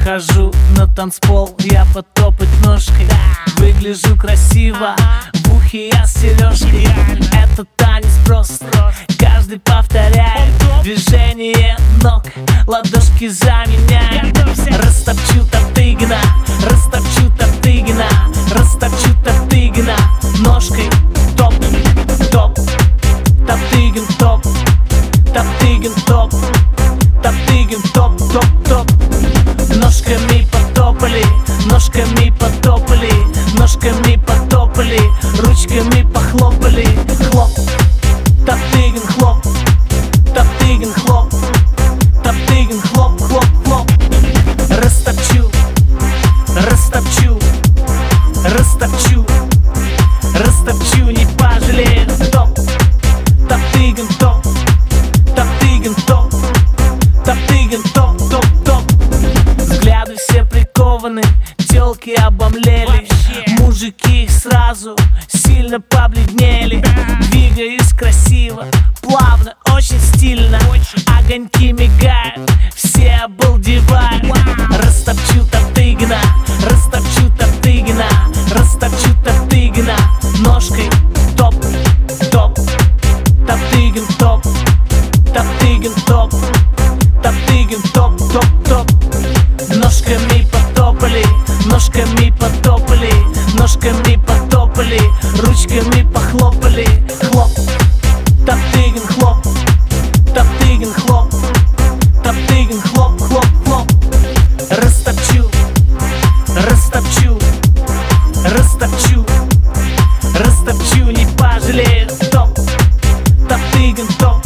Выхожу на танцпол, я потопать ножкой. Выгляжу красиво, в ухе я с сережкой. Это танец просто, каждый повторяет. Движение ног, ладошки заменяют. Растопчу Топтыгина, растопчу Топтыгина, растопчу Топтыгина. Ножкой топ, топ, Топтыгин топ, Топтыгин топ, Топтыгин топ, топ, топ. Ножками потопали, ножками потопали, ножками потопали, ручками похлопали. Хлоп, Топтыгин хлоп, Топтыгин хлоп, Топтыгин хлоп, хлоп, хлоп. Растопчу, растопчу, растопчу, растопчу, не пожалею. Топ, Топтыгин топ, Топтыгин топ, Топтыгин топ, топ, топ. Взгляды все прикованы, тёлки обомлели. Мужики сразу сильно побледнели. Двигаюсь красиво, плавно, очень стильно. Огоньки мигают, все обалдевают. Растопчу Топтыгина, растопчу Топтыгина, растопчу Топтыгина. Ножкой топ, топ, Топтыгин топ, Топтыгин топ, Топтыгин топ, топ, топ. Ножками потопали, ножками потопали, ножками потопали, ручками похлопали. Хлоп, Топтыгин хлоп, Топтыгин хлоп, Топтыгин хлоп, хлоп, хлоп. Растопчу, растопчу, растопчу, растопчу, не пожалею. Топ, Топтыгин топ,